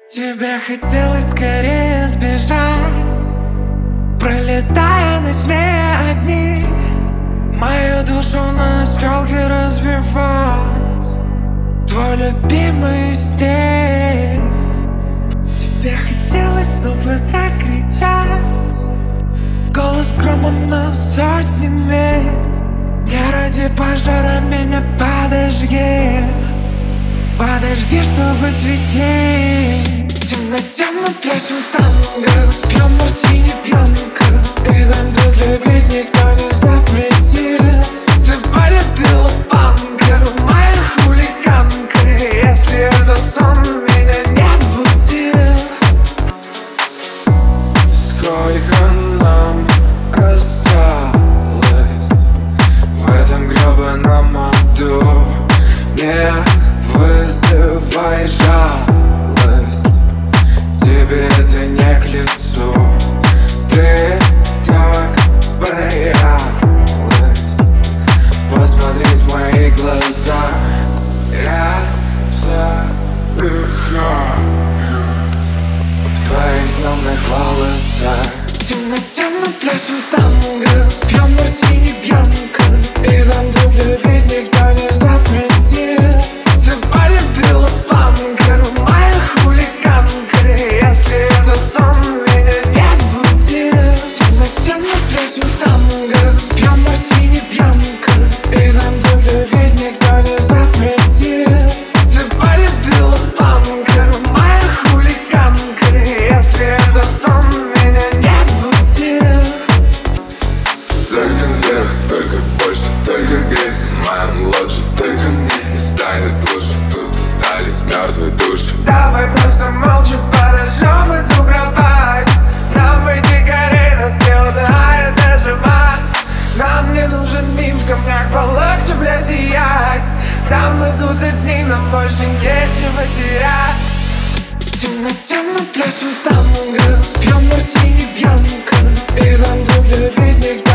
Тебе хотелось скорее сбежать, пролетая ночные огни, мою душу на осколки разбивать. Твой любимый стиль. Тебе хотелось тупо закричать, голос громом на сотни миль. Не ради пожара меня подожги, подожги, чтобы светить. В темноте мы пляшем танго, пьем мартини пьянка, и нам тут любить никто не запретит. Ты полюбила панка, моя хулиганка, если это сон, меня не буди. Сколько нам осталось в этом гребаном аду? Не вызывай жалость, тебе это не к лицу. Ты так боялась посмотреть в мои глаза. Я задыхаю в твоих темных волосах. В темноте мы пляшем танго, пьем мартини пьянка, и нам тут любить никто не запретит. Ты полюбила панка, моя хулиганка, если это сон, меня не буди. В темноте мы пляшем танго, пьем мартини пьянка, и нам тут любить никто не запретит. Ты полюбила панка, моя хулиганка, если это сон, меня не буди. Только вверх, только больше, только грех. Моем лучше, только мне не станет лучше. Тут остались мертвые души. Давай просто молча подожжем эту кровать. Нам эти горы на слезы, а это жива. Нам не нужен мим, в камнях полости, бля, сиять. Нам идут одни, нам больше нечего терять. В темноте мы пляшем танго, пьем мартини пьянка, и нам тут любить никто